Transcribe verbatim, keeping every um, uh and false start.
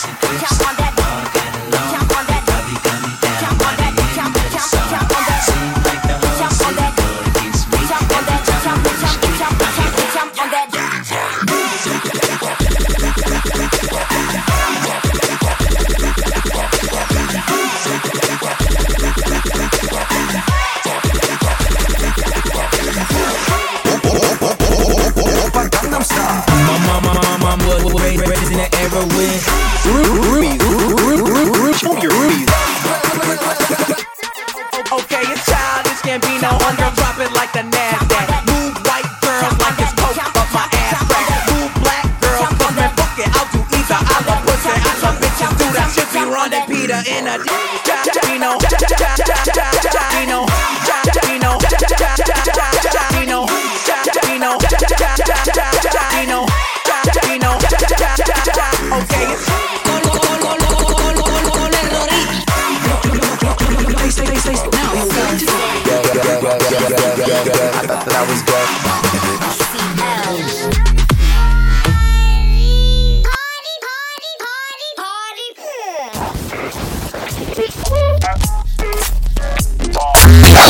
Okay, it's childish Gambino, on girl drop it like the NASDAQ. Move white girls like it's coke up my ass crack. Move black girls, cause man fuck it, I'll do either. I love pussy, I love bitches, do that shit be Ron and Peter in a Dino, Dino, Dino, Dino, Dino, Dino, Dino, okay, it's I thought that I was good. Party, party, party, party.